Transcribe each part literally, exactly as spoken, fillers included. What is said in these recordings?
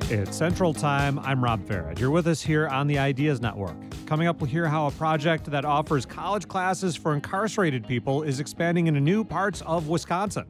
It's Central Time. I'm Rob Farad. You're with us here on the Ideas Network. Coming up, we'll hear how a project that offers college classes for incarcerated people is expanding into new parts of Wisconsin.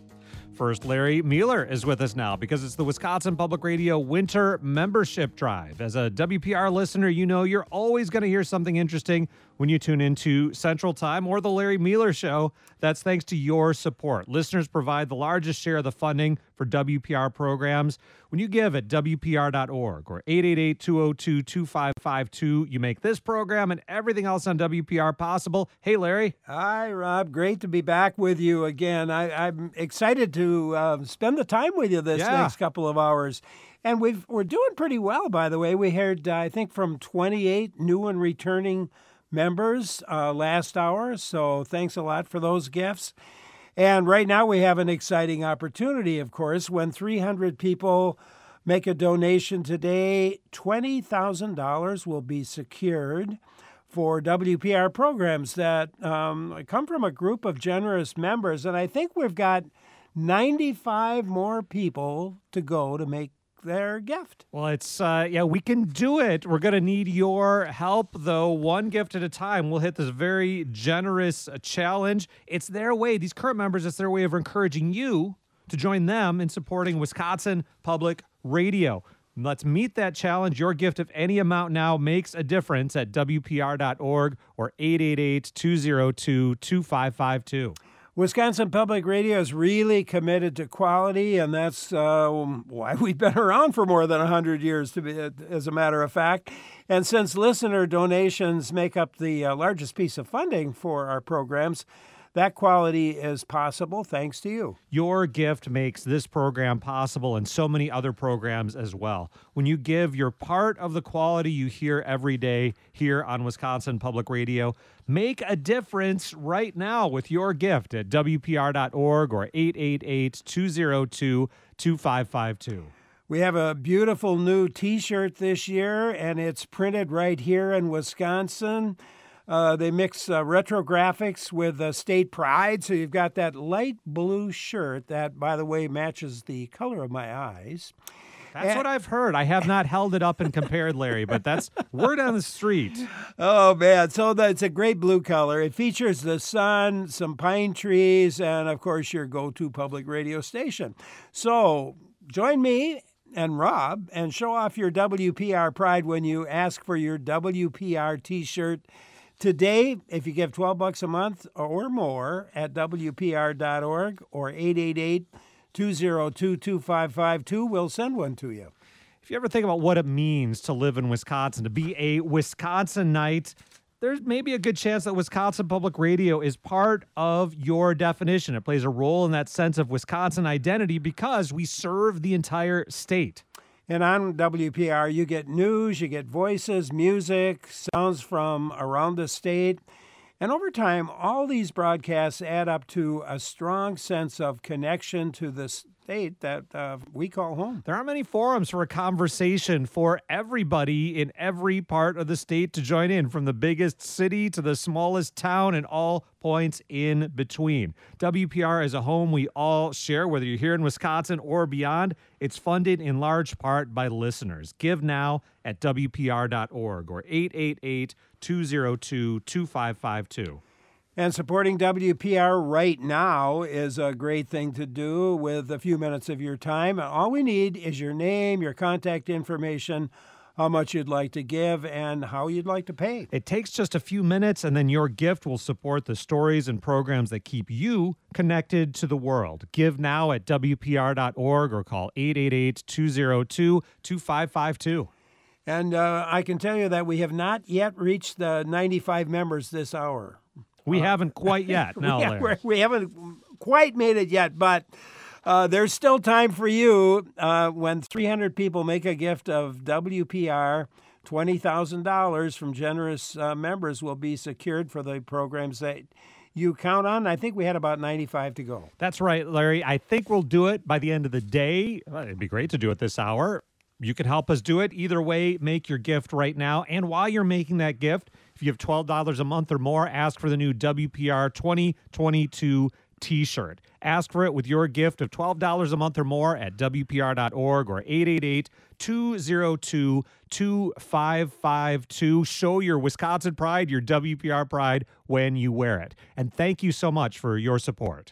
First, Larry Mueller is with us now because it's the Wisconsin Public Radio Winter Membership Drive. As a W P R listener, you know you're always going to hear something interesting when you tune into Central Time or the Larry Mueller Show. That's thanks to your support. Listeners provide the largest share of the funding for W P R programs. When you give at W P R dot org or eight eight eight, two oh two, two five five two, you make this program and everything else on W P R possible. Hey, Larry. Hi, Rob. Great to be back with you again. I, I'm excited to uh, spend the time with you this Yeah. next couple of hours. And we've, we're doing pretty well, by the way. We heard, uh, I think, from twenty-eight new and returning members uh, last hour. So thanks a lot for those gifts. And right now we have an exciting opportunity, of course. When three hundred people make a donation today, twenty thousand dollars will be secured for W P R programs that um, come from a group of generous members. And I think we've got ninety-five more people to go to make their gift. Well, it's, uh, yeah, we can do it. We're going to need your help, though, one gift at a time. We'll hit this very generous uh, challenge. It's their way, these current members, it's their way of encouraging you to join them in supporting Wisconsin Public Radio. Let's meet that challenge. Your gift of any amount now makes a difference at W P R dot org or eight eight eight, two oh two, two five five two. Wisconsin Public Radio is really committed to quality, and that's uh, why we've been around for more than one hundred years, to be, as a matter of fact. And since listener donations make up the uh, largest piece of funding for our programs, that quality is possible thanks to you. Your gift makes this program possible and so many other programs as well. When you give, you're part of the quality you hear every day here on Wisconsin Public Radio. Make a difference right now with your gift at W P R dot org or eight eight eight, two oh two, two five five two. We have a beautiful new T-shirt this year, and it's printed right here in Wisconsin. Uh, they mix uh, retro graphics with uh, state pride, so you've got that light blue shirt that, by the way, matches the color of my eyes. That's and, what I've heard. I have not held it up and compared, Larry, but that's word on the street. Oh, man. So the, it's a great blue color. It features the sun, some pine trees, and, of course, your go-to public radio station. So join me and Rob and show off your W P R pride when you ask for your W P R T-shirt today. If you give twelve bucks a month or more at W P R dot org or eight eight eight, two oh two, two five five two, we'll send one to you. If you ever think about what it means to live in Wisconsin, to be a Wisconsinite, there's maybe a good chance that Wisconsin Public Radio is part of your definition. It plays a role in that sense of Wisconsin identity because we serve the entire state. And on W P R, you get news, you get voices, music, sounds from around the state. And over time, all these broadcasts add up to a strong sense of connection to the state that uh, we call home. There aren't many forums for a conversation for everybody in every part of the state to join in, from the biggest city to the smallest town and all points in between. W P R is a home we all share, whether you're here in Wisconsin or beyond. It's funded in large part by listeners. Give now at W P R dot org or eight eight eight, two oh two, two five five two. And supporting W P R right now is a great thing to do with a few minutes of your time. All we need is your name, your contact information, how much you'd like to give, and how you'd like to pay. It takes just a few minutes, and then your gift will support the stories and programs that keep you connected to the world. Give now at W P R dot org or call eight eight eight, two oh two, two five five two. And uh, I can tell you that we have not yet reached the ninety-five members this hour. We uh, haven't quite yet. No, we, have, we haven't quite made it yet, but uh, there's still time for you. Uh, when three hundred people make a gift of W P R, twenty thousand dollars from generous uh, members will be secured for the programs that you count on. I think we had about ninety-five to go. That's right, Larry. I think we'll do it by the end of the day. Well, it'd be great to do it this hour. You can help us do it. Either way, make your gift right now. And while you're making that gift, if you give twelve dollars a month or more, ask for the new W P R twenty twenty-two t-shirt. Ask for it with your gift of twelve dollars a month or more at W P R dot org or eight eight eight, two oh two, two five five two. Show your Wisconsin pride, your W P R pride when you wear it. And thank you so much for your support.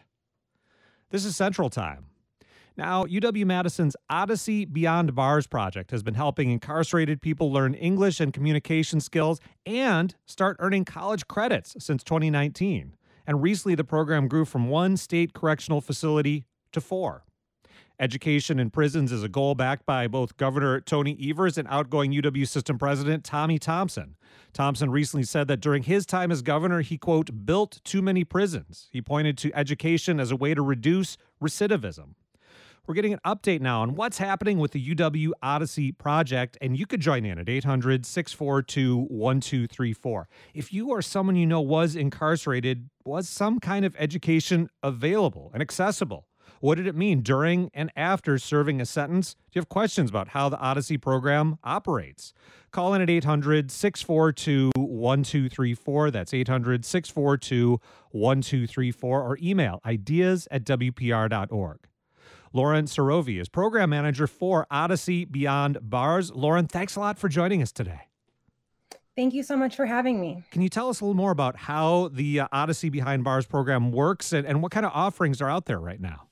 This is Central Time. Now, U W-Madison's Odyssey Beyond Bars project has been helping incarcerated people learn English and communication skills and start earning college credits since twenty nineteen. And recently, the program grew from one state correctional facility to four. Education in prisons is a goal backed by both Governor Tony Evers and outgoing U W System President Tommy Thompson. Thompson recently said that during his time as governor, he, quote, built too many prisons. He pointed to education as a way to reduce recidivism. We're getting an update now on what's happening with the U W Odyssey project, and you could join in at eight hundred, six four two, one two three four. If you or someone you know was incarcerated, was some kind of education available and accessible? What did it mean during and after serving a sentence? Do you have questions about how the Odyssey program operates? Call in at eight hundred, six four two, one two three four. That's eight hundred, six four two, one two three four, or email ideas at W P R dot org. Lauren Sarovi is program manager for Odyssey Beyond Bars. Lauren, thanks a lot for joining us today. Thank you so much for having me. Can you tell us a little more about how the uh, Odyssey Behind Bars program works and, and what kind of offerings are out there right now?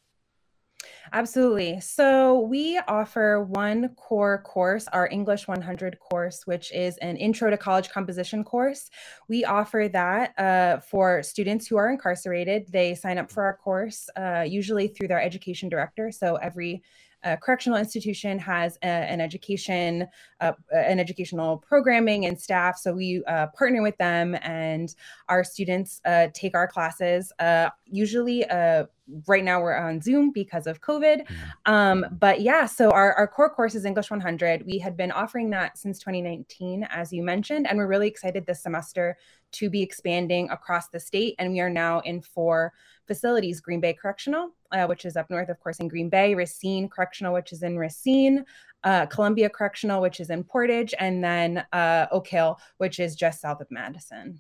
Absolutely. So we offer one core course, our English one hundred course, which is an intro to college composition course. We offer that uh, for students who are incarcerated. They sign up for our course, uh, usually through their education director. So every Uh, correctional institution has a, an education, uh, an educational programming and staff. So we uh, partner with them, and our students uh, take our classes. Uh, usually, uh, right now we're on Zoom because of COVID. Um, but yeah, so our, our core course is English one hundred. We had been offering that since twenty nineteen, as you mentioned, and we're really excited this semester to be expanding across the state. And we are now in four facilities: Green Bay Correctional, uh, which is up north, of course, in Green Bay; Racine Correctional, which is in Racine; uh, Columbia Correctional, which is in Portage; and then uh, Oak Hill, which is just south of Madison.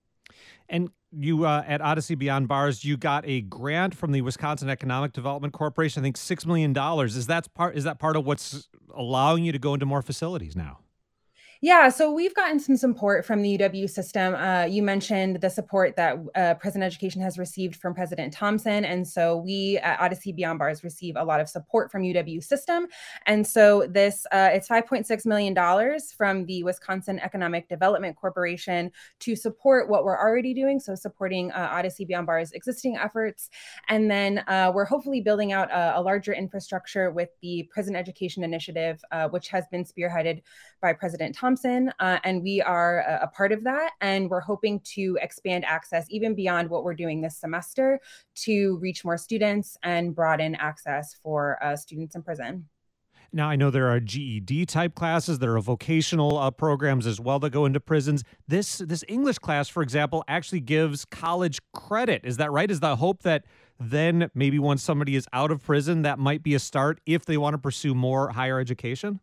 And you, uh, at Odyssey Beyond Bars, you got a grant from the Wisconsin Economic Development Corporation, I think six million dollars. Is that part, is that part of what's allowing you to go into more facilities now? Yeah, so we've gotten some support from the U W system. Uh, you mentioned the support that uh, President Education has received from President Thompson. And so we at Odyssey Beyond Bars receive a lot of support from U W system. And so this, uh, it's five point six million dollars from the Wisconsin Economic Development Corporation to support what we're already doing. So supporting uh, Odyssey Beyond Bars' existing efforts. And then uh, we're hopefully building out a, a larger infrastructure with the Prison Education Initiative, uh, which has been spearheaded by President Thompson. Uh, and we are a, a part of that. And we're hoping to expand access even beyond what we're doing this semester to reach more students and broaden access for uh, students in prison. Now, I know there are G E D type classes, there are vocational uh, programs as well that go into prisons. This this English class, for example, actually gives college credit. Is that right? Is the hope that then maybe once somebody is out of prison, that might be a start if they want to pursue more higher education?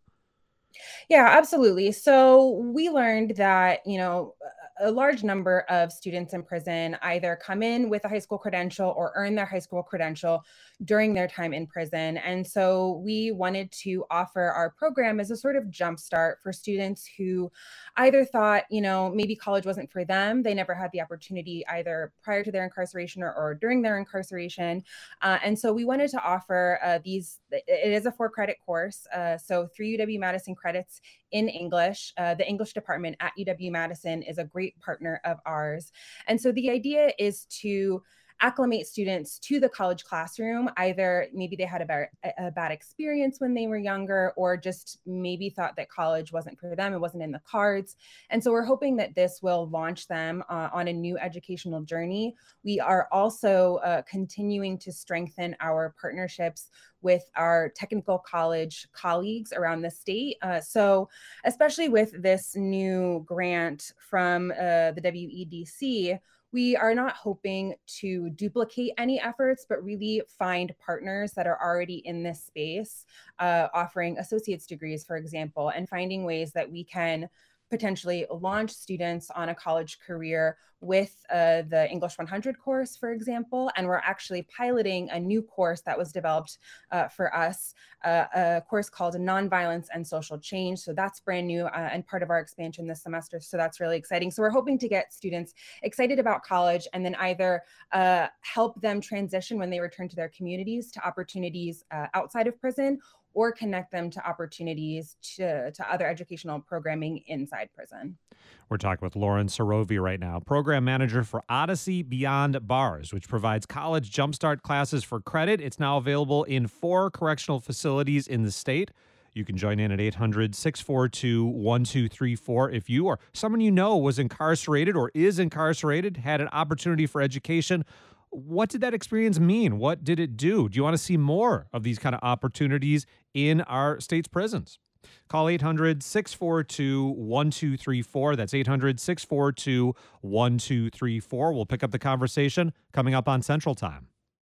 Yeah, absolutely. So we learned that, you know, a large number of students in prison either come in with a high school credential or earn their high school credential during their time in prison. And so we wanted to offer our program as a sort of jumpstart for students who either thought, you know, maybe college wasn't for them. They never had the opportunity either prior to their incarceration or, or during their incarceration. Uh, and so we wanted to offer uh, these, it is a four credit course. Uh, so three U W-Madison credits in English. Uh, the English department at U W-Madison is a great partner of ours. And so the idea is to acclimate students to the college classroom. Either maybe they had a bad, a bad experience when they were younger, or just maybe thought that college wasn't for them, it wasn't in the cards. And so we're hoping that this will launch them uh, on a new educational journey. We are also uh, continuing to strengthen our partnerships with our technical college colleagues around the state. Uh, so especially with this new grant from uh, the W E D C, we are not hoping to duplicate any efforts, but really find partners that are already in this space, uh, offering associate's degrees, for example, and finding ways that we can potentially launch students on a college career with uh, the English one hundred course, for example. And we're actually piloting a new course that was developed uh, for us, uh, a course called Nonviolence and Social Change. So that's brand new uh, and part of our expansion this semester. So that's really exciting. So we're hoping to get students excited about college and then either uh, help them transition when they return to their communities to opportunities uh, outside of prison, or connect them to opportunities to, to other educational programming inside prison. We're talking with Lauren Sorovi right now, program manager for Odyssey Beyond Bars, which provides college jumpstart classes for credit. It's now available in four correctional facilities in the state. You can join in at eight hundred, six four two, one two three four if you or someone you know was incarcerated or is incarcerated, had an opportunity for education. What did that experience mean? What did it do? Do you want to see more of these kind of opportunities in our state's prisons? Call eight hundred, six four two, one two three four. That's eight hundred, six four two, one two three four. We'll pick up the conversation coming up on Central Time.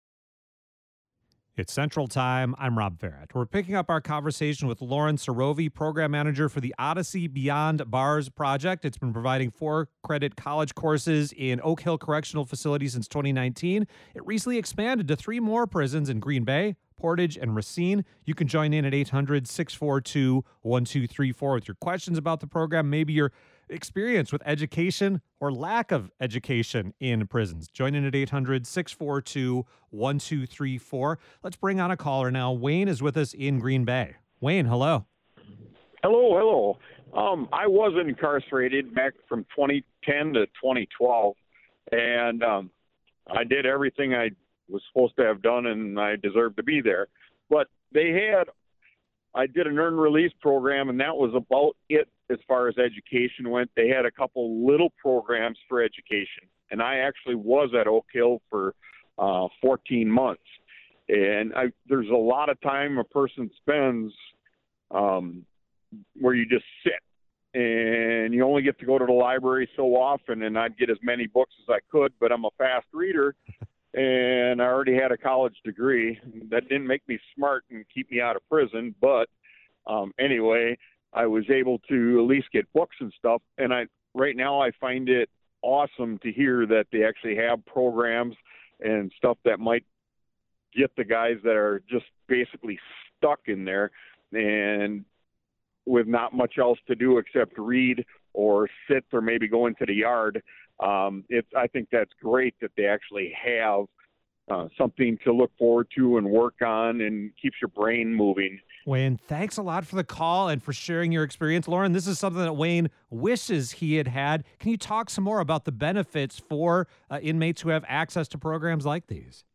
It's Central Time. I'm Rob Farrett. We're picking up our conversation with Lauren Sorovi, program manager for the Odyssey Beyond Bars project. It's been providing four credit college courses in Oak Hill Correctional Facility since twenty nineteen. It recently expanded to three more prisons in Green Bay, Portage, and Racine. You can join in at eight hundred, six four two, one two three four with your questions about the program, maybe your experience with education or lack of education in prisons. Join in at eight hundred, six four two, one two three four. Let's bring on a caller now. Wayne is with us in Green Bay. Wayne, hello. Hello, hello. Um, I was incarcerated back from twenty ten to twenty twelve, and um, I did everything I was supposed to have done, and I deserved to be there. But they had, I did an earned release program, and that was about it as far as education went. They had a couple little programs for education, and I actually was at Oak Hill for uh, fourteen months. And I, there's a lot of time a person spends um, where you just sit, and you only get to go to the library so often, and I'd get as many books as I could, but I'm a fast reader, and I already had a college degree. That didn't make me smart and keep me out of prison, but um, anyway, I was able to at least get books and stuff, and I right now I find it awesome to hear that they actually have programs and stuff that might get the guys that are just basically stuck in there and with not much else to do except read or sit or maybe go into the yard. Um, it's, I think that's great that they actually have uh, something to look forward to and work on and keeps your brain moving. Wayne, thanks a lot for the call and for sharing your experience. Lauren, this is something that Wayne wishes he had had. Can you talk some more about the benefits for uh, inmates who have access to programs like these?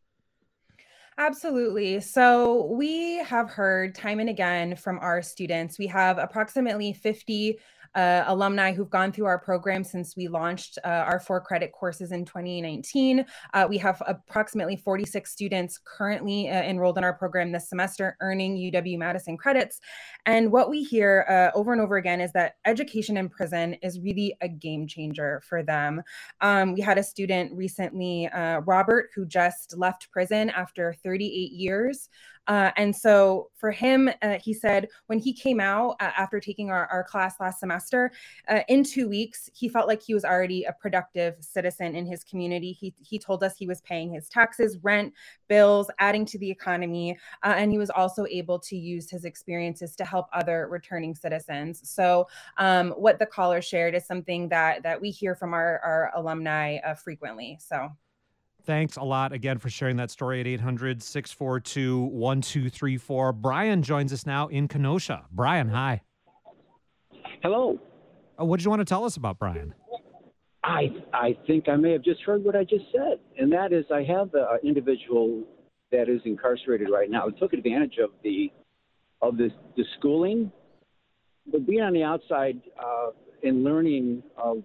Absolutely. So we have heard time and again from our students. We have approximately fifty uh, alumni who've gone through our program since we launched uh, our four credit courses in twenty nineteen. Uh, we have approximately forty-six students currently uh, enrolled in our program this semester, earning U W-Madison credits. And what we hear uh, over and over again is that education in prison is really a game changer for them. Um, we had a student recently, uh, Robert, who just left prison after thirty-eight years. Uh, and so for him, uh, he said when he came out uh, after taking our, our class last semester, uh, in two weeks, he felt like he was already a productive citizen in his community. He, he told us he was paying his taxes, rent, bills, adding to the economy, uh, and he was also able to use his experiences to help other returning citizens. So um, what the caller shared is something that, that we hear from our, our alumni uh, frequently. So. Thanks a lot again for sharing that story at eight hundred, six four two, one two three four. Brian joins us now in Kenosha. Brian, hi. Hello. Uh, what did you want to tell us about Brian? I I think I may have just heard what I just said, and that is I have an individual that is incarcerated right now. Took advantage of the of this the schooling, but being on the outside uh, and learning of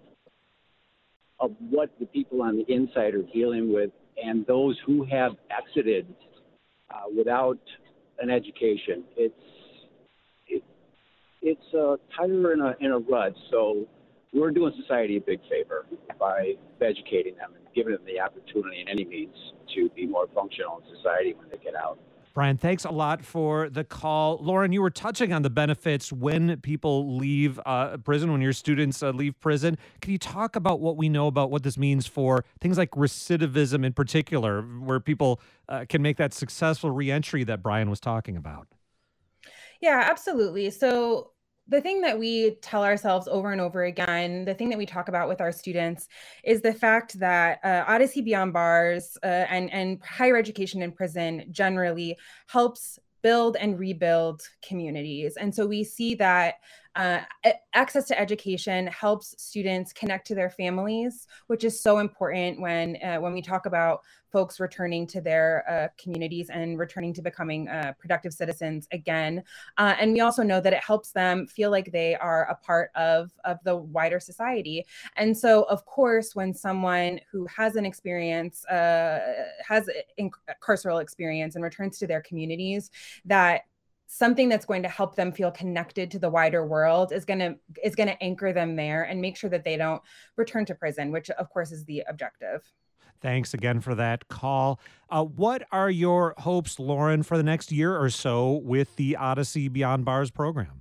of what the people on the inside are dealing with, and those who have exited uh, without an education. It's it, it's a tire in a in a rut. So we're doing society a big favor by educating them and giving them the opportunity in any means to be more functional in society when they get out. Brian, thanks a lot for the call. Lauren, you were touching on the benefits when people leave uh, prison, when your students uh, leave prison. Can you talk about what we know about what this means for things like recidivism in particular, where people uh, can make that successful reentry that Brian was talking about? Yeah, absolutely. So the thing that we tell ourselves over and over again, the thing that we talk about with our students is the fact that uh, Odyssey Beyond Bars uh, and, and higher education in prison generally helps build and rebuild communities. And so we see that uh, access to education helps students connect to their families, which is so important when uh, when we talk about folks returning to their uh, communities and returning to becoming uh, productive citizens again. Uh, and we also know that it helps them feel like they are a part of, of the wider society. And so, of course, when someone who has an experience, uh, has in- carceral experience and returns to their communities, that something that's going to help them feel connected to the wider world is going to is going to anchor them there and make sure that they don't return to prison, which of course is the objective. Thanks again for that call. Uh, what are your hopes, Lauren, for the next year or so with the Odyssey Beyond Bars program?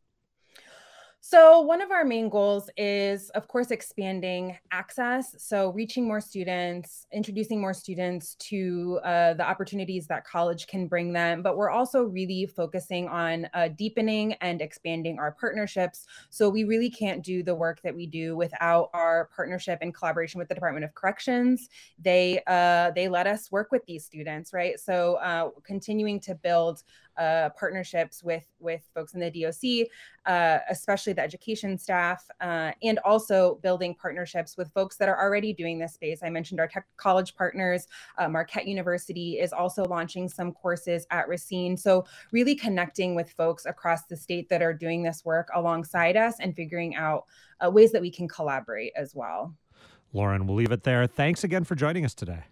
So one of our main goals is, of course, expanding access. So reaching more students, introducing more students to uh, the opportunities that college can bring them. But we're also really focusing on uh, deepening and expanding our partnerships. So we really can't do the work that we do without our partnership and collaboration with the Department of Corrections. They uh, they let us work with these students, right? So uh, continuing to build uh, partnerships with, with folks in the D O C, uh, especially the education staff, uh, and also building partnerships with folks that are already doing this space. I mentioned our tech college partners. uh, Marquette University is also launching some courses at Racine. So really connecting with folks across the state that are doing this work alongside us and figuring out uh, ways that we can collaborate as well. Lauren, we'll leave it there. Thanks again for joining us today.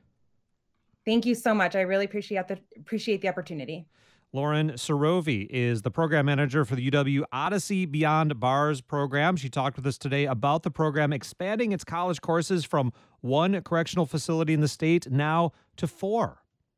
Thank you so much. I really appreciate the, appreciate the opportunity. Lauren Sarovi is the program manager for the U W Odyssey Beyond Bars program. She talked with us today about the program expanding its college courses from one correctional facility in the state now to four.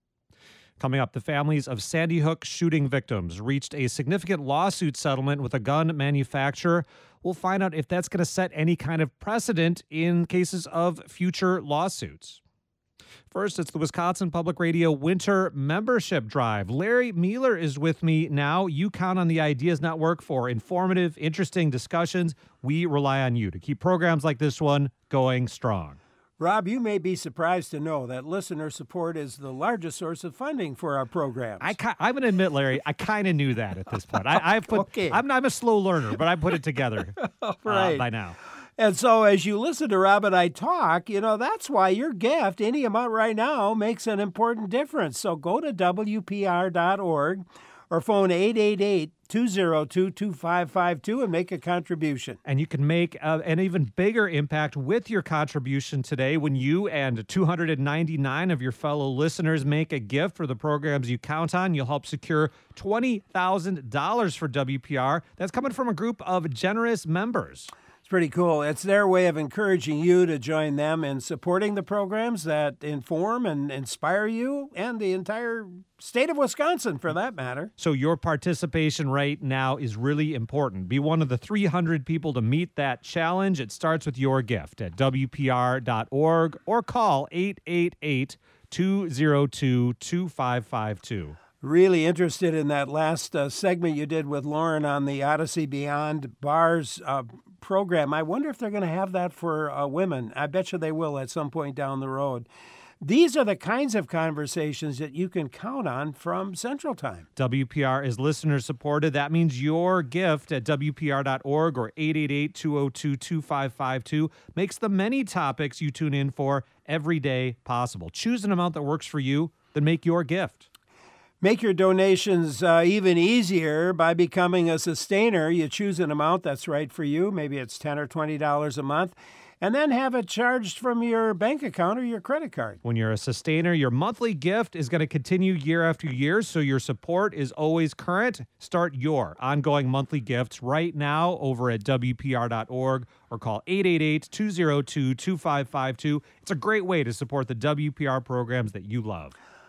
Coming up, the families of Sandy Hook shooting victims reached a significant lawsuit settlement with a gun manufacturer. We'll find out if that's going to set any kind of precedent in cases of future lawsuits. First, it's the Wisconsin Public Radio Winter Membership Drive. Larry Mueller is with me now. You count on the Ideas Network for informative, interesting discussions. We rely on you to keep programs like this one going strong. Rob, you may be surprised to know that listener support is the largest source of funding for our programs. I, I'm going to admit, Larry, I kind of knew that at this point. I, I've put, okay. I'm, I'm a slow learner, but I put it together right. uh, by now. And so as you listen to Rob and I talk, you know, that's why your gift, any amount right now, makes an important difference. So go to W P R dot org or phone eight eight eight, two oh two, two five five two and make a contribution. And you can make uh, an even bigger impact with your contribution today when you and two hundred ninety-nine of your fellow listeners make a gift for the programs you count on. You'll help secure twenty thousand dollars for W P R. That's coming from a group of generous members. It's pretty cool. It's their way of encouraging you to join them in supporting the programs that inform and inspire you and the entire state of Wisconsin, for that matter. So your participation right now is really important. Be one of the three hundred people to meet that challenge. It starts with your gift at W P R dot org or call eight eight eight, two oh two, two five five two. Really interested in that last uh, segment you did with Lauren on the Odyssey Beyond Bars uh, program. I wonder if they're going to have that for uh, women. I bet you they will at some point down the road. These are the kinds of conversations that you can count on from Central Time. W P R is listener supported. That means your gift at W P R dot org or eight eight eight, two oh two, two five five two makes the many topics you tune in for every day possible. Choose an amount that works for you, then make your gift. Make your donations uh, even easier by becoming a sustainer. You choose an amount that's right for you. Maybe it's ten dollars or twenty dollars a month. And then have it charged from your bank account or your credit card. When you're a sustainer, your monthly gift is going to continue year after year, so your support is always current. Start your ongoing monthly gifts right now over at W P R dot org or call eight eight eight, two oh two, two five five two. It's a great way to support the W P R programs that you love.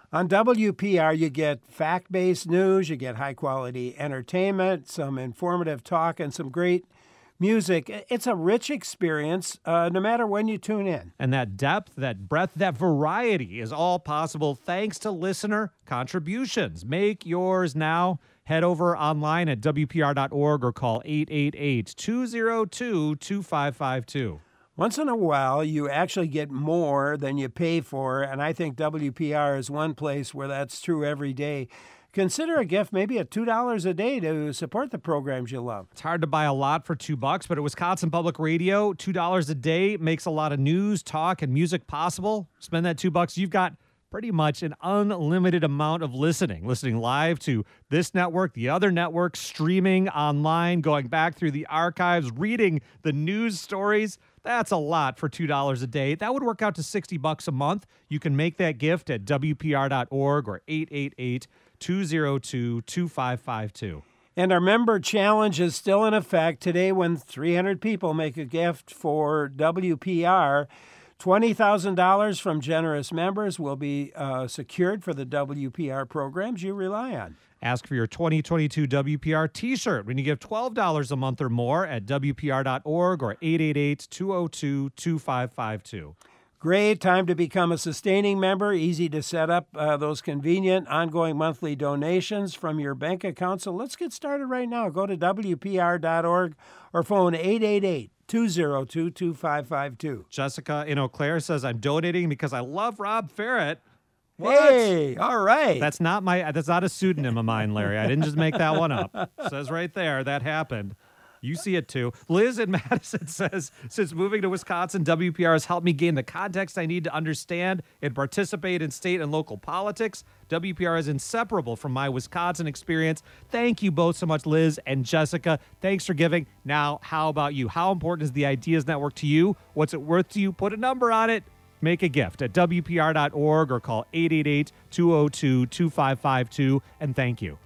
On W P R, you get fact-based news, you get high-quality entertainment, some informative talk, and some great music. It's a rich experience, uh, no matter when you tune in. And that depth, that breadth, that variety is all possible thanks to listener contributions. Make yours now. Head over online at W P R dot org or call eight eight eight, two oh two, two five five two. Once in a while, you actually get more than you pay for, and I think W P R is one place where that's true every day. Consider a gift maybe at two dollars a day to support the programs you love. It's hard to buy a lot for two bucks, but at Wisconsin Public Radio, two dollars a day makes a lot of news, talk, and music possible. Spend that two bucks, you've got pretty much an unlimited amount of listening. Listening live to this network, the other network, streaming online, going back through the archives, reading the news stories. That's a lot for two dollars a day. That would work out to sixty bucks a month. You can make that gift at W P R dot org or eight eight eight, two oh two, two five five two. And our member challenge is still in effect today when three hundred people make a gift for W P R. twenty thousand dollars from generous members will be uh, secured for the W P R programs you rely on. Ask for your twenty twenty-two W P R t-shirt when you give twelve dollars a month or more at W P R dot org or eight eight eight, two oh two, two five five two. Great time to become a sustaining member. Easy to set up uh, those convenient ongoing monthly donations from your bank account. So let's get started right now. Go to W P R dot org or phone eight eight eight, two oh two, two five five two. Jessica in Eau Claire says, I'm donating because I love Rob Ferret. What? Hey, all right. That's not my. That's not a pseudonym of mine, Larry. I didn't just make that one up. It says right there that happened. You see it too. Liz in Madison says, since moving to Wisconsin, W P R has helped me gain the context I need to understand and participate in state and local politics. W P R is inseparable from my Wisconsin experience. Thank you both so much, Liz and Jessica. Thanks for giving. Now, how about you? How important is the Ideas Network to you? What's it worth to you? Put a number on it. Make a gift at W P R dot org or call eight eight eight, two oh two, two five five two. And thank you.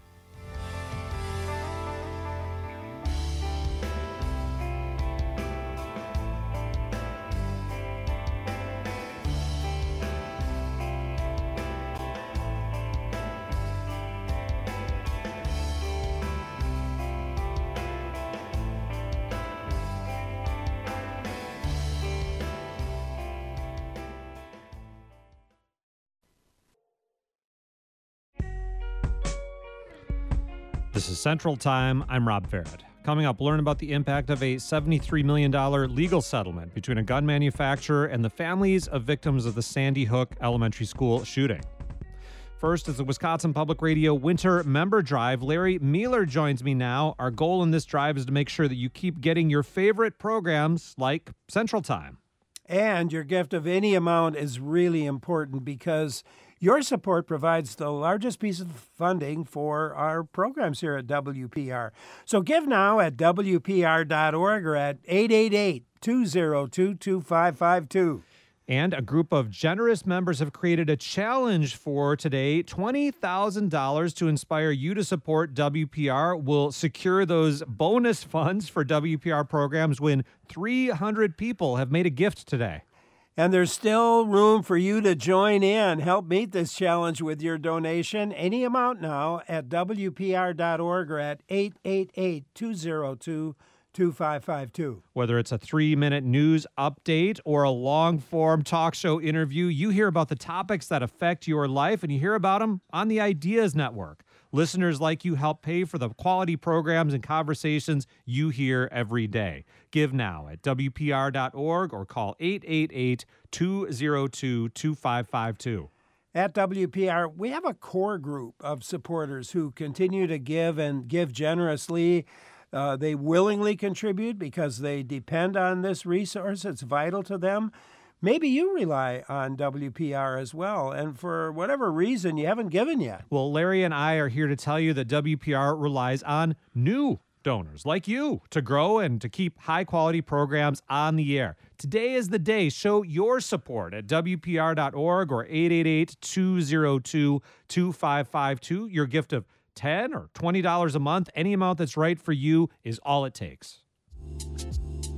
This is Central Time. I'm Rob Ferret. Coming up, learn about the impact of a seventy-three million dollars legal settlement between a gun manufacturer and the families of victims of the Sandy Hook Elementary School shooting. First is the Wisconsin Public Radio Winter Member Drive. Larry Mueller joins me now. Our goal in this drive is to make sure that you keep getting your favorite programs like Central Time. And your gift of any amount is really important because your support provides the largest piece of funding for our programs here at W P R. So give now at W P R dot org or at eight eight eight, two oh two, two five five two. And a group of generous members have created a challenge for today. twenty thousand dollars to inspire you to support W P R will secure those bonus funds for W P R programs when three hundred people have made a gift today. And there's still room for you to join in. Help meet this challenge with your donation. Any amount now at W P R dot org or at eight eight eight, two oh two, two five five two. Whether it's a three-minute news update or a long-form talk show interview, you hear about the topics that affect your life, and you hear about them on the Ideas Network. Listeners like you help pay for the quality programs and conversations you hear every day. Give now at W P R dot org or call eight eight eight, two oh two, two five five two. At W P R, we have a core group of supporters who continue to give and give generously. Uh, they willingly contribute because they depend on this resource. It's vital to them. Maybe you rely on W P R as well, and for whatever reason, you haven't given yet. Well, Larry and I are here to tell you that W P R relies on new donors like you to grow and to keep high-quality programs on the air. Today is the day. Show your support at W P R dot org or eight eight eight, two oh two, two five five two. Your gift of ten dollars or twenty dollars a month, any amount that's right for you, is all it takes.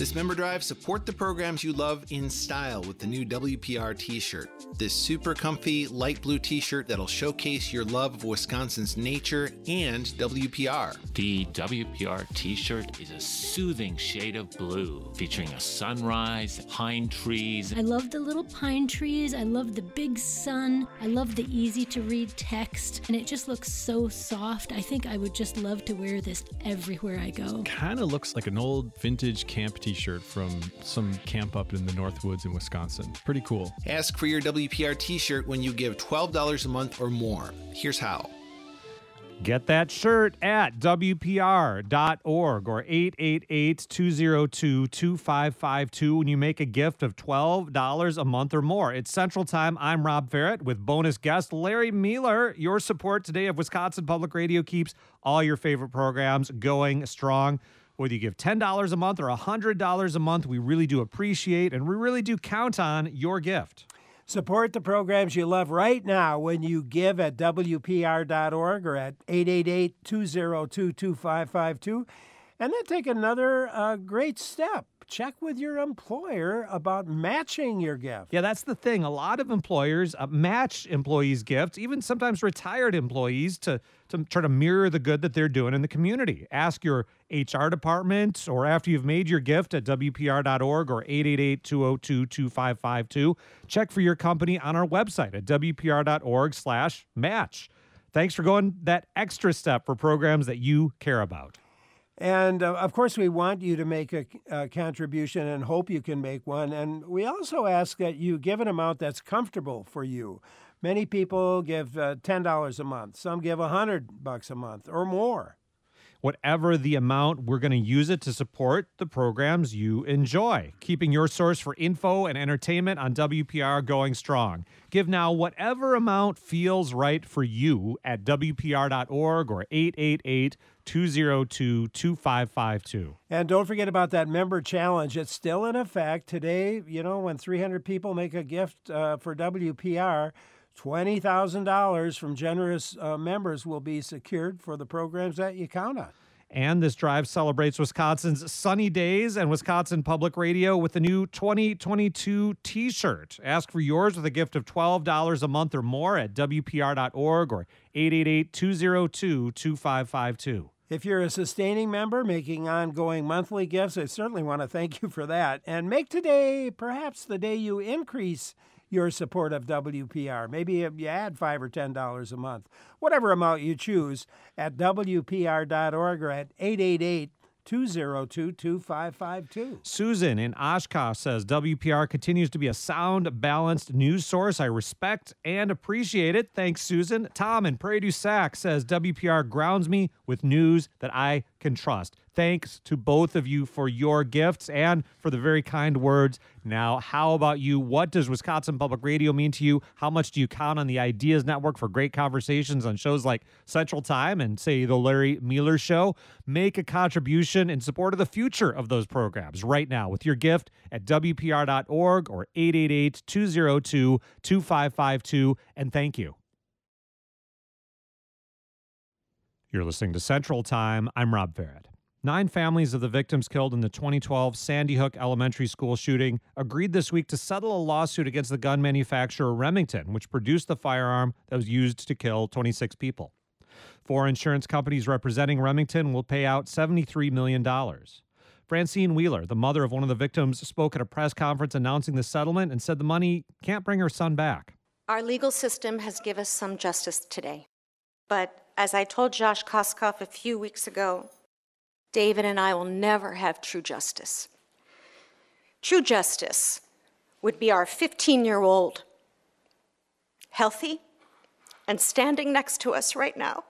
This member drive, support the programs you love in style with the new W P R t-shirt. This super comfy light blue t-shirt that'll showcase your love of Wisconsin's nature and W P R. The W P R t-shirt is a soothing shade of blue, featuring a sunrise, pine trees. I love the little pine trees. I love the big sun. I love the easy-to-read text, and it just looks so soft. I think I would just love to wear this everywhere I go. Kind of looks like an old vintage camp t-shirt from some camp up in the North Woods in Wisconsin. Pretty cool. Ask for your W P R t-shirt when you give twelve dollars a month or more. Here's how. Get that shirt at W P R dot org or eight eight eight, two oh two, two five five two when you make a gift of twelve dollars a month or more. It's Central Time. I'm Rob Ferret with bonus guest Larry Mueller. Your support today of Wisconsin Public Radio keeps all your favorite programs going strong. Whether you give ten dollars a month or one hundred dollars a month, we really do appreciate and we really do count on your gift. Support the programs you love right now when you give at W P R dot org or at eight eight eight, two oh two, two five five two. And then take another uh, great step. Check with your employer about matching your gift. Yeah, that's the thing. A lot of employers uh, match employees' gifts, even sometimes retired employees, to, to try to mirror the good that they're doing in the community. Ask your H R department or after you've made your gift at W P R dot org or eight eight eight, two oh two, two five five two. Check for your company on our website at W P R dot org slash match. Thanks for going that extra step for programs that you care about. And, uh, of course, we want you to make a, a contribution and hope you can make one. And we also ask that you give an amount that's comfortable for you. Many people give uh, ten dollars a month. Some give one hundred bucks a month or more. Whatever the amount, we're going to use it to support the programs you enjoy, keeping your source for info and entertainment on W P R going strong. Give now whatever amount feels right for you at W P R dot org or eight eight eight, two oh two, two five five two. And don't forget about that member challenge. It's still in effect. Today, you know, when three hundred people make a gift uh, for W P R, twenty thousand dollars from generous uh, members will be secured for the programs that you count on. And this drive celebrates Wisconsin's sunny days and Wisconsin Public Radio with the new twenty twenty-two t-shirt. Ask for yours with a gift of twelve dollars a month or more at W P R dot org or eight eight eight, two oh two, two five five two. If you're a sustaining member making ongoing monthly gifts, I certainly want to thank you for that. And make today perhaps the day you increase your support of W P R. Maybe you add five or ten dollars a month, whatever amount you choose, at W P R dot org or at eight eight eight, two oh two, two five five two. Susan in Oshkosh says W P R continues to be a sound, balanced news source. I respect and appreciate it. Thanks, Susan. Tom in Prairie du Sac says W P R grounds me with news that I can trust. Thanks to both of you for your gifts and for the very kind words. Now, how about you? What does Wisconsin Public Radio mean to you? How much do you count on the Ideas Network for great conversations on shows like Central Time and, say, The Larry Mueller Show? Make a contribution in support of the future of those programs right now with your gift at W P R dot org or eight eight eight, two oh two, two five five two. And thank you. You're listening to Central Time. I'm Rob Ferret. Nine families of the victims killed in the twenty twelve Sandy Hook Elementary School shooting agreed this week to settle a lawsuit against the gun manufacturer Remington, which produced the firearm that was used to kill twenty-six people. Four insurance companies representing Remington will pay out seventy-three million dollars. Francine Wheeler, the mother of one of the victims, spoke at a press conference announcing the settlement and said the money can't bring her son back. Our legal system has given us some justice today. But as I told Josh Koskoff a few weeks ago, David and I will never have true justice. True justice would be our fifteen-year-old, healthy and standing next to us right now.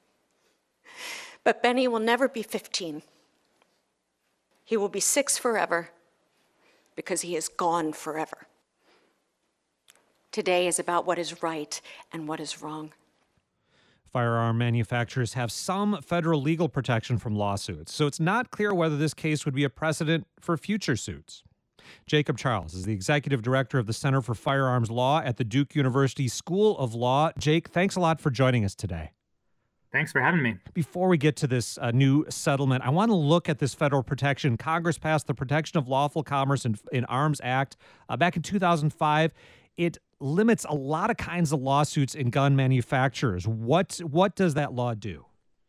But Benny will never be fifteen. He will be six forever because he is gone forever. Today is about what is right and what is wrong. Firearm manufacturers have some federal legal protection from lawsuits, so it's not clear whether this case would be a precedent for future suits. Jacob Charles is the executive director of the Center for Firearms Law at the Duke University School of Law. Jake, thanks a lot for joining us today. Thanks for having me. Before we get to this uh, new settlement, I want to look at this federal protection. Congress passed the Protection of Lawful Commerce in, in Arms Act uh, back in two thousand five. It limits a lot of kinds of lawsuits in gun manufacturers. What what does that law do?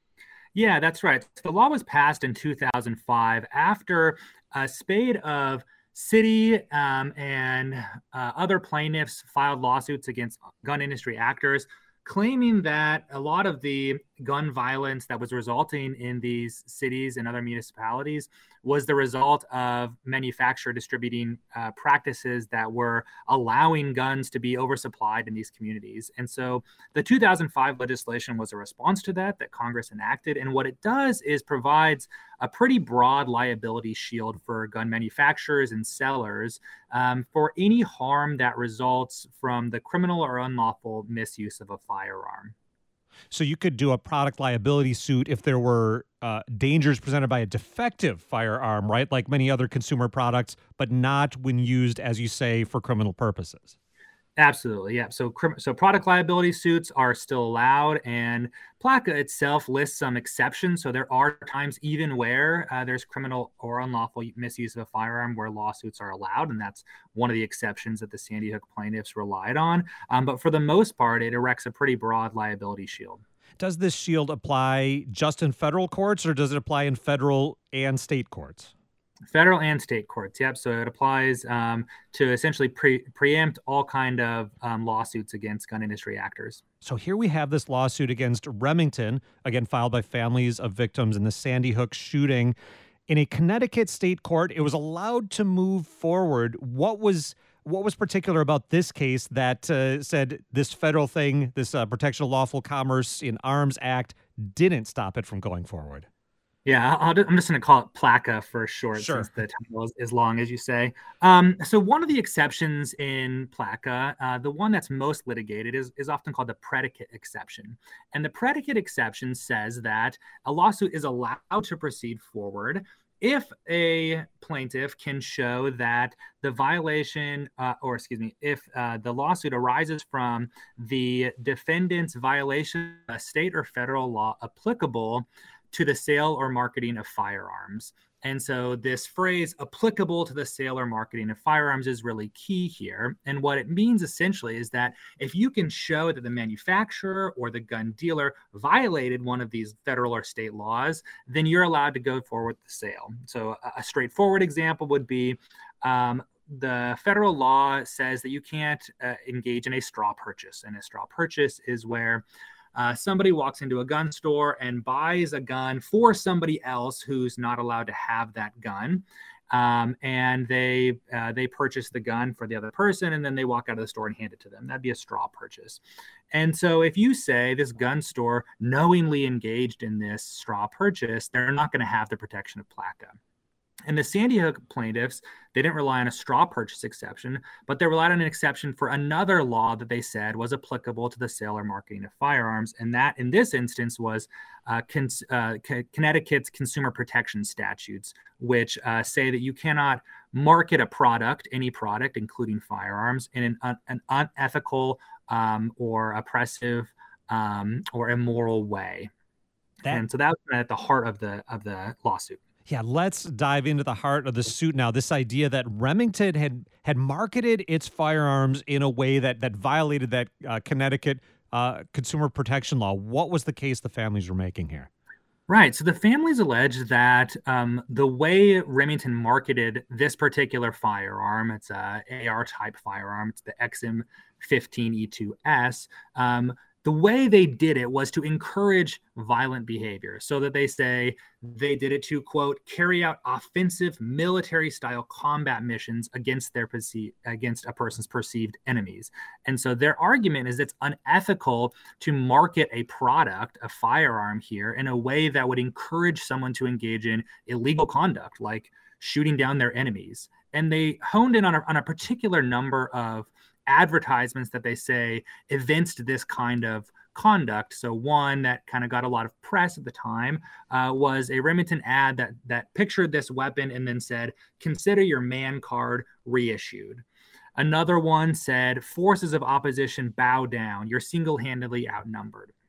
Yeah, that's right. The law was passed in two thousand five after a spate of city um, and uh, other plaintiffs filed lawsuits against gun industry actors, claiming that a lot of the gun violence that was resulting in these cities and other municipalities was the result of manufacturer distributing uh, practices that were allowing guns to be oversupplied in these communities. And so the two thousand five legislation was a response to that, that Congress enacted. And what it does is provides a pretty broad liability shield for gun manufacturers and sellers um, for any harm that results from the criminal or unlawful misuse of a firearm. So you could do a product liability suit if there were uh, dangers presented by a defective firearm, right? Like many other consumer products, but not when used, as you say, for criminal purposes. Absolutely, yeah. So, so product liability suits are still allowed, and PLACA itself lists some exceptions. So there are times even where uh, there's criminal or unlawful misuse of a firearm where lawsuits are allowed, and that's one of the exceptions that the Sandy Hook plaintiffs relied on. Um, but for the most part, it erects a pretty broad liability shield. Does this shield apply just in federal courts, or does it apply in federal and state courts? Federal and state courts, yep. So it applies um, to essentially pre- preempt all kind of um, lawsuits against gun industry actors. So here we have this lawsuit against Remington, again filed by families of victims in the Sandy Hook shooting. In a Connecticut state court, it was allowed to move forward. What was what was particular about this case that uh, said this federal thing, this uh, Protection of Lawful Commerce in Arms Act, didn't stop it from going forward? Yeah, I'll, I'm just going to call it PLACA for short, sure. since the title is as long as you say. Um, so one of the exceptions in PLACA, uh, the one that's most litigated, is, is often called the predicate exception. And the predicate exception says that a lawsuit is allowed to proceed forward if a plaintiff can show that the violation, uh, or excuse me, if uh, the lawsuit arises from the defendant's violation of a state or federal law applicable to the sale or marketing of firearms. And so this phrase, applicable to the sale or marketing of firearms, is really key here. And what it means essentially is that if you can show that the manufacturer or the gun dealer violated one of these federal or state laws, then you're allowed to go forward with the sale. So a straightforward example would be um, the federal law says that you can't uh, engage in a straw purchase. And a straw purchase is where Uh, somebody walks into a gun store and buys a gun for somebody else who's not allowed to have that gun. Um, and they uh, they purchase the gun for the other person, and then they walk out of the store and hand it to them. That'd be a straw purchase. And so if you say this gun store knowingly engaged in this straw purchase, they're not going to have the protection of PLACA. And the Sandy Hook plaintiffs, they didn't rely on a straw purchase exception, but they relied on an exception for another law that they said was applicable to the sale or marketing of firearms. And that, in this instance, was uh, cons- uh, C- Connecticut's consumer protection statutes, which uh, say that you cannot market a product, any product, including firearms, in an, un- an unethical um, or oppressive um, or immoral way. That- and so that was at the heart of the of the lawsuit. Yeah, let's dive into the heart of the suit now. This idea that Remington had had marketed its firearms in a way that that violated that uh, Connecticut uh, consumer protection law. What was the case the families were making here? Right. So the families allege that um, the way Remington marketed this particular firearm, it's a A R-type firearm, it's the X M fifteen E two S, um, the way they did it was to encourage violent behavior, so that they say they did it to, quote, carry out offensive military-style combat missions against their perceived, against a person's perceived enemies. And so their argument is it's unethical to market a product, a firearm here, in a way that would encourage someone to engage in illegal conduct, like shooting down their enemies. And they honed in on a, on a particular number of advertisements that they say evinced this kind of conduct. So one that kind of got a lot of press at the time uh, was a Remington ad that that pictured this weapon and then said, "Consider your man card reissued." Another one said, "Forces of opposition bow down. You're single-handedly outnumbered."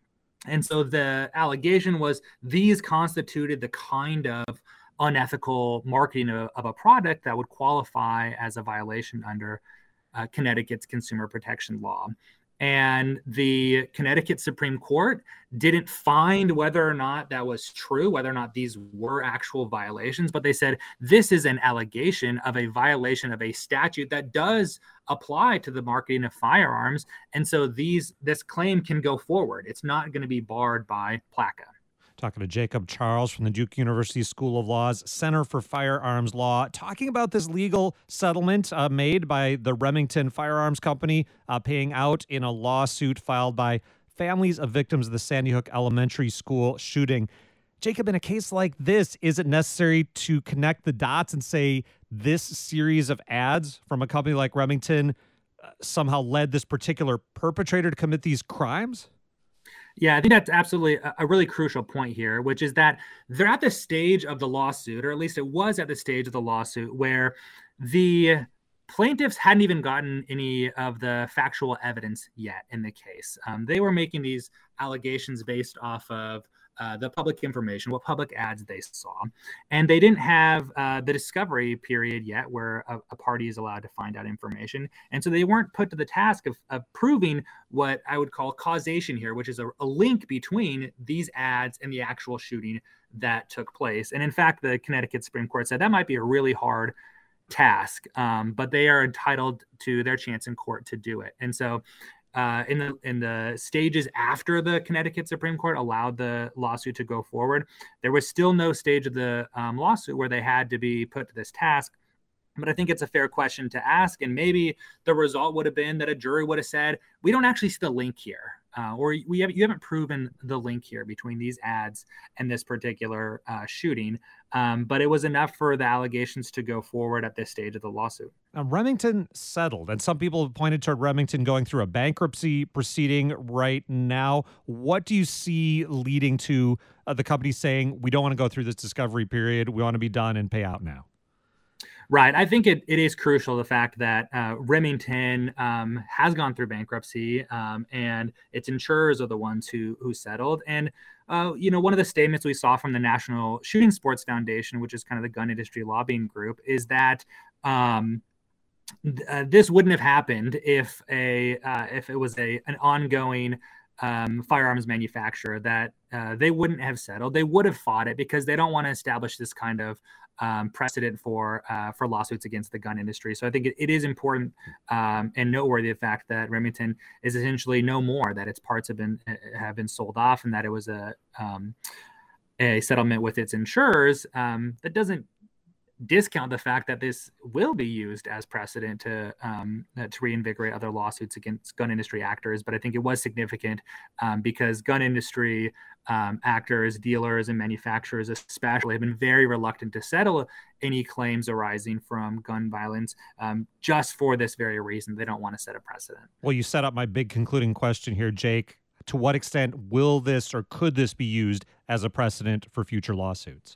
And so the allegation was these constituted the kind of unethical marketing of, of a product that would qualify as a violation under uh, Connecticut's consumer protection law. And the Connecticut Supreme Court didn't find whether or not that was true, whether or not these were actual violations, but they said this is an allegation of a violation of a statute that does apply to the marketing of firearms. And so these this claim can go forward. It's not going to be barred by PLACA. Talking to Jacob Charles from the Duke University School of Law's Center for Firearms Law, talking about this legal settlement uh, made by the Remington Firearms Company, uh, paying out in a lawsuit filed by families of victims of the Sandy Hook Elementary School shooting. Jacob, in a case like this, is it necessary to connect the dots and say this series of ads from a company like Remington uh, somehow led this particular perpetrator to commit these crimes? Yeah, I think that's absolutely a, a really crucial point here, which is that they're at the stage of the lawsuit, or at least it was at the stage of the lawsuit, where the plaintiffs hadn't even gotten any of the factual evidence yet in the case. Um, they were making these allegations based off of uh, the public information, what public ads they saw. And they didn't have uh, the discovery period yet where a, a party is allowed to find out information. And so they weren't put to the task of, of proving what I would call causation here, which is a, a link between these ads and the actual shooting that took place. And in fact, the Connecticut Supreme Court said that might be a really hard task, um, but they are entitled to their chance in court to do it. And so Uh, in the in the stages after the Connecticut Supreme Court allowed the lawsuit to go forward, there was still no stage of the um, lawsuit where they had to be put to this task. But I think it's a fair question to ask, and maybe the result would have been that a jury would have said, "We don't actually see the link here, uh, or we have you haven't proven the link here between these ads and this particular uh, shooting." Um, but it was enough for the allegations to go forward at this stage of the lawsuit. Now, Remington settled, and some people have pointed toward Remington going through a bankruptcy proceeding right now. What do you see leading to uh, the company saying, we don't want to go through this discovery period, we want to be done and pay out now? Right. I think it, it is crucial, the fact that uh, Remington um, has gone through bankruptcy um, and its insurers are the ones who who settled. And, uh, you know, one of the statements we saw from the National Shooting Sports Foundation, which is kind of the gun industry lobbying group, is that um, th- uh, this wouldn't have happened if a uh, if it was a an ongoing Um, firearms manufacturer, that uh, they wouldn't have settled. They would have fought it because they don't want to establish this kind of um, precedent for uh, for lawsuits against the gun industry. So I think it, it is important um, and noteworthy the fact that Remington is essentially no more, that its parts have been have been sold off, and that it was a um, a settlement with its insurers. Um, that doesn't discount the fact that this will be used as precedent to um, uh, to reinvigorate other lawsuits against gun industry actors. But I think it was significant um, because gun industry um, actors, dealers, and manufacturers especially have been very reluctant to settle any claims arising from gun violence um, just for this very reason. They don't want to set a precedent. Well, you set up my big concluding question here, Jake. To what extent will this or could this be used as a precedent for future lawsuits?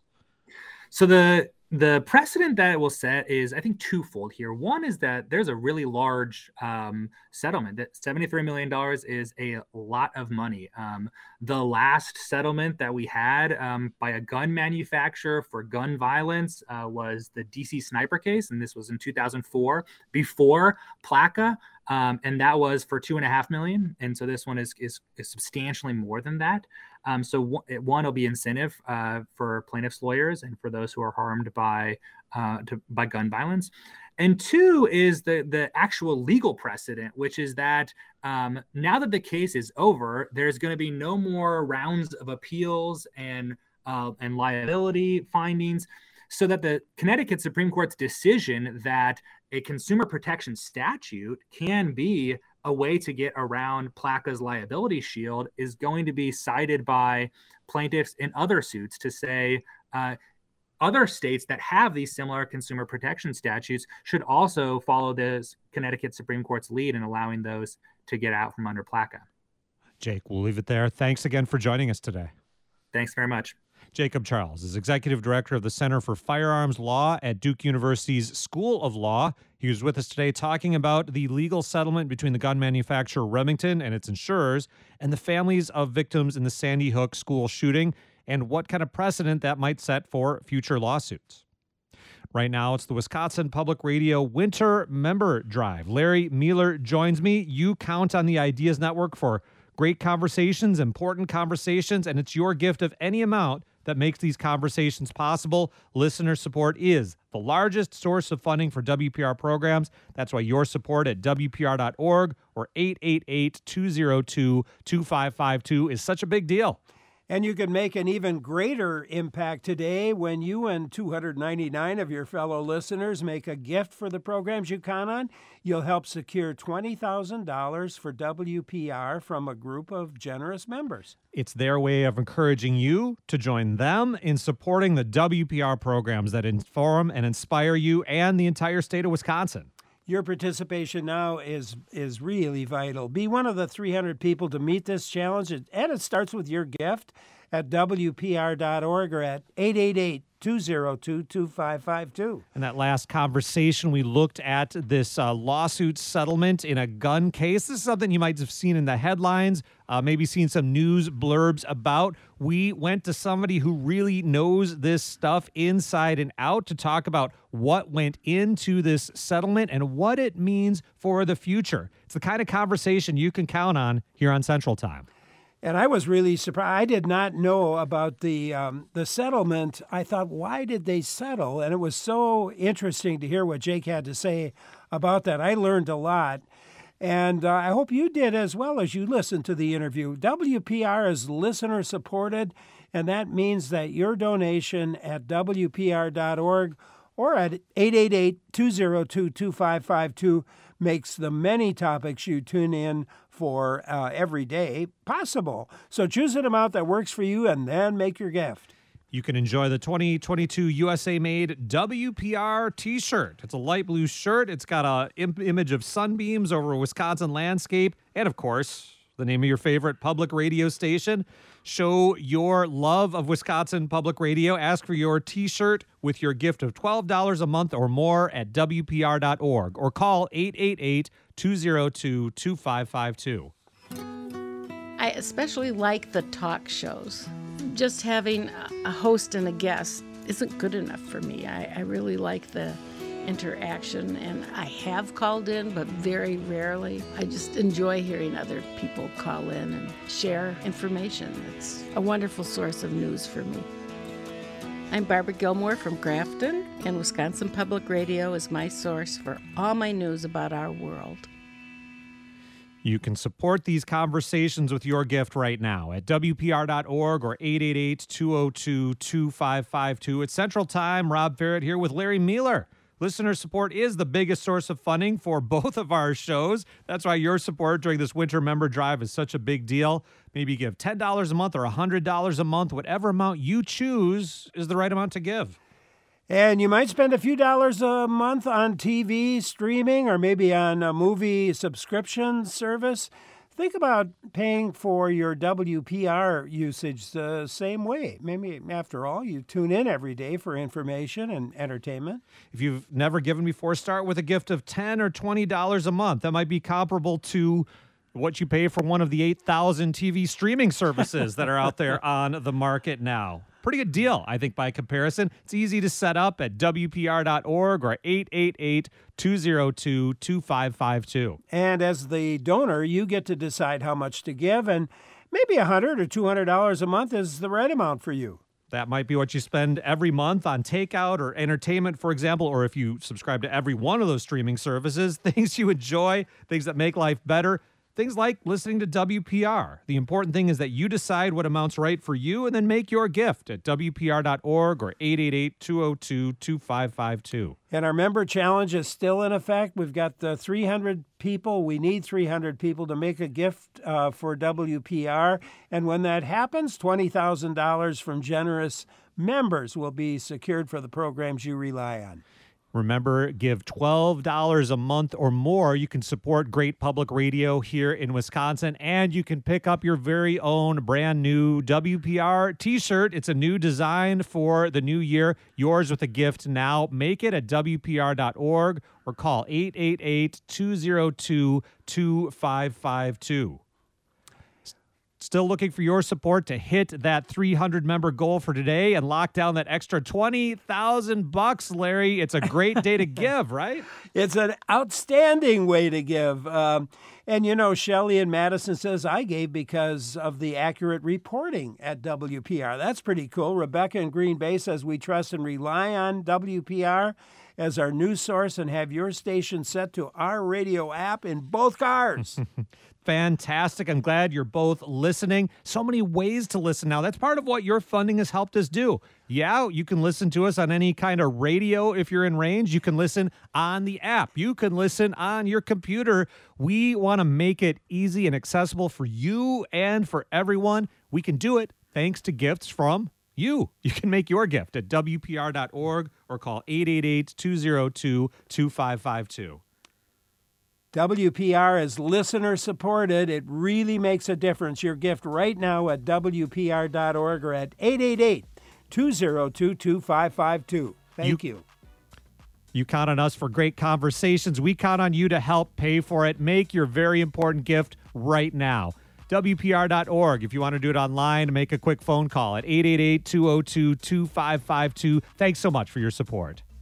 So the The precedent that it will set is, I think, twofold here. One is that there's a really large um, settlement. That seventy-three million dollars is a lot of money. Um, the last settlement that we had um, by a gun manufacturer for gun violence uh, was the D C sniper case, and this was in two thousand four, before PLACA, um, and that was for two and a half million. And so this one is is, is substantially more than that. Um, so w- one will be incentive uh, for plaintiffs' lawyers and for those who are harmed by uh, to, by gun violence. And two is the the actual legal precedent, which is that um, now that the case is over, there's going to be no more rounds of appeals and uh, and liability findings, so that the Connecticut Supreme Court's decision that a consumer protection statute can be a way to get around PLACA's liability shield is going to be cited by plaintiffs in other suits to say uh, other states that have these similar consumer protection statutes should also follow this Connecticut Supreme Court's lead in allowing those to get out from under PLACA. Jake, we'll leave it there. Thanks again for joining us today. Thanks very much. Jacob Charles is Executive Director of the Center for Firearms Law at Duke University's School of Law. He was with us today talking about the legal settlement between the gun manufacturer Remington and its insurers and the families of victims in the Sandy Hook school shooting and what kind of precedent that might set for future lawsuits. Right now, it's the Wisconsin Public Radio Winter Member Drive. Larry Mueller joins me. You count on the Ideas Network for great conversations, important conversations, and it's your gift of any amount that makes these conversations possible. Listener support is the largest source of funding for W P R programs. That's why your support at W P R dot org or eight eight eight, two oh two, two five five two is such a big deal. And you can make an even greater impact today when you and two hundred ninety-nine of your fellow listeners make a gift for the programs you count on. You'll help secure twenty thousand dollars for W P R from a group of generous members. It's their way of encouraging you to join them in supporting the W P R programs that inform and inspire you and the entire state of Wisconsin. Your participation now is is really vital. Be one of the three hundred people to meet this challenge, and it starts with your gift at W P R dot org or at eight eight eight, two oh two, two five five two. In that last conversation, we looked at this uh, lawsuit settlement in a gun case. This is something you might have seen in the headlines, uh, maybe seen some news blurbs about. We went to somebody who really knows this stuff inside and out to talk about what went into this settlement and what it means for the future. It's the kind of conversation you can count on here on Central Time. And I was really surprised. I did not know about the um, the settlement. I thought, why did they settle? And it was so interesting to hear what Jake had to say about that. I learned a lot. And uh, I hope you did as well as you listened to the interview. W P R is listener supported, and that means that your donation at W P R dot org or at eight eight eight, two oh two, two five five two makes the many topics you tune in for uh, every day possible. So choose an amount that works for you and then make your gift. You can enjoy the twenty twenty-two U S A-made W P R t-shirt. It's a light blue shirt. It's got a im- image of sunbeams over a Wisconsin landscape. And, of course, the name of your favorite public radio station. Show your love of Wisconsin Public Radio. Ask for your t-shirt with your gift of twelve dollars a month or more at W P R dot org or call eight eight eight, two oh two, two five five two. I especially like the talk shows. Just having a host and a guest isn't good enough for me. I, I really like the interaction, and I have called in, but very rarely. I just enjoy hearing other people call in and share information. It's a wonderful source of news for me. I'm Barbara Gilmore from Grafton, and Wisconsin Public Radio is my source for all my news about our world. You can support these conversations with your gift right now at W P R dot org or eight eight eight, two oh two, two five five two. It's Central Time. Rob Ferret here with Larry Mueller. Listener support is the biggest source of funding for both of our shows. That's why your support during this winter member drive is such a big deal. Maybe give ten dollars a month or one hundred dollars a month. Whatever amount you choose is the right amount to give. And you might spend a few dollars a month on T V streaming or maybe on a movie subscription service. Think about paying for your W P R usage the same way. Maybe, after all, you tune in every day for information and entertainment. If you've never given before, start with a gift of ten dollars or twenty dollars a month. That might be comparable to what you pay for one of the eight thousand T V streaming services that are out there on the market now. Pretty good deal, I think, by comparison. It's easy to set up at W P R dot org or eight eight eight, two oh two, two five five two. And as the donor, you get to decide how much to give, and maybe one hundred dollars or two hundred dollars a month is the right amount for you. That might be what you spend every month on takeout or entertainment, for example, or if you subscribe to every one of those streaming services, things you enjoy, things that make life better. Things like listening to W P R. The important thing is that you decide what amount's right for you and then make your gift at W P R dot org or eight eight eight, two oh two, two five five two. And our member challenge is still in effect. We've got the three hundred people. We need three hundred people to make a gift uh, for W P R. And when that happens, twenty thousand dollars from generous members will be secured for the programs you rely on. Remember, give twelve dollars a month or more. You can support great public radio here in Wisconsin, and you can pick up your very own brand new W P R t-shirt. It's a new design for the new year. Yours with a gift now. Make it at W P R dot org or call eight eight eight, two oh two, two five five two. Still looking for your support to hit that three hundred member goal for today and lock down that extra twenty thousand bucks, Larry. It's a great day to give, right? It's an outstanding way to give. Um, and, you know, Shelley in Madison says, I gave because of the accurate reporting at W P R. That's pretty cool. Rebecca in Green Bay says, we trust and rely on W P R as our news source and have your station set to our radio app in both cars. Fantastic. I'm glad you're both listening. So many ways to listen now. That's part of what your funding has helped us do. Yeah, you can listen to us on any kind of radio if you're in range. You can listen on the app. You can listen on your computer. We want to make it easy and accessible for you and for everyone. We can do it thanks to gifts from you. You can make your gift at W P R dot org or call eight eight eight, two oh two, two five five two. W P R is listener supported. It really makes a difference. Your gift right now at W P R dot org or at eight eight eight, two oh two, two five five two. Thank you. you. You count on us for great conversations. We count on you to help pay for it. Make your very important gift right now. W P R dot org. If you want to do it online, make a quick phone call at eight eight eight, two oh two, two five five two. Thanks so much for your support.